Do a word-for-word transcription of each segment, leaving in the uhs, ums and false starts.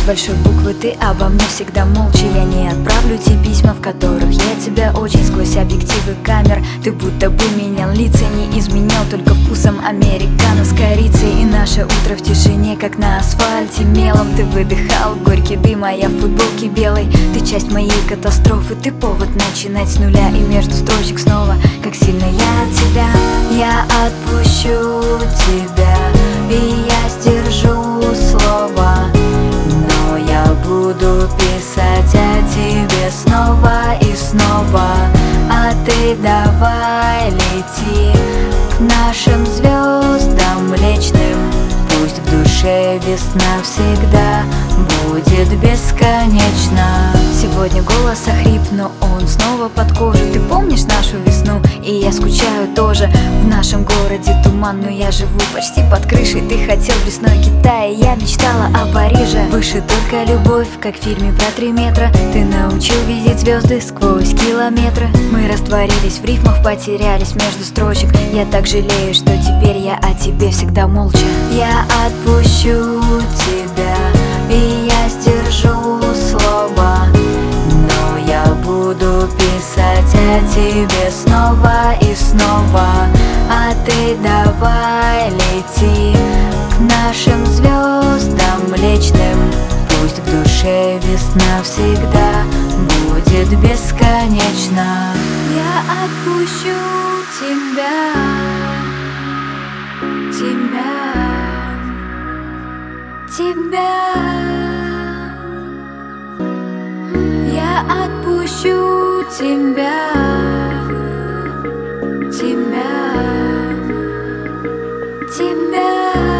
с большой буквы, ты обо мне всегда молча. Я не отправлю тебе письма, в которых я тебя очень сквозь объективы камер. Ты будто бы менял лица, не изменял только вкусом американо с корицей. И наше утро в тишине, как на асфальте мелом. Ты выдыхал горький дым, а я в футболке белой. Ты часть моей катастрофы, ты повод начинать с нуля. И между строчек снова, как сильно я от тебя. Я отпущу тебя, и я сдержу слово, но я буду писать о тебе снова и снова. А ты давай лети к нашим звездам млечным. Пусть в душе весна всегда будет бесконечна. Сегодня голос охрип, но он снова под кожу. Ты помнишь нашу весну? И я скучаю тоже. В нашем городе туман, но я живу почти под крышей. Ты хотел весной Китая, я мечтала о Париже. Выше только любовь, как в фильме про три метра. Ты научил видеть звезды сквозь километры. Мы растворились в рифмах, потерялись между строчек. Я так жалею, что теперь я о тебе всегда молча. Я отпущу тебя, и я сдержу слово, но я буду писать о тебе снова и снова. А ты давай лети к нашим звездам млечным. Пусть в душе весна всегда будет бесконечна. Я отпущу тебя, тебя, тебя. Я отпущу тебя, тебя, тебя.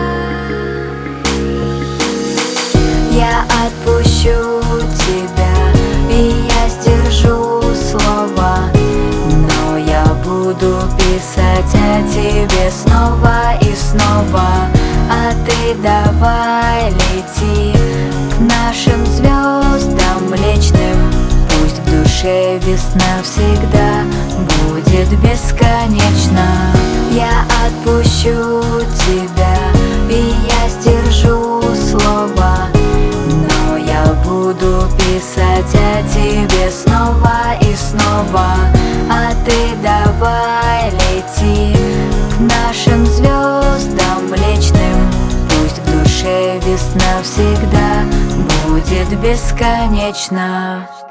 Я отпущу тебя, и я сдержу слово, но я буду писать о тебе снова и снова. А ты давай лети к нашим звездам млечным. Пусть в душе весна всегда будет бесконечна. Я отпущу тебя, и я сдержу слово, но я буду писать о тебе снова и снова. А ты давай лети к нашим звездам млечным. Пусть в душе весна всегда будет бесконечна.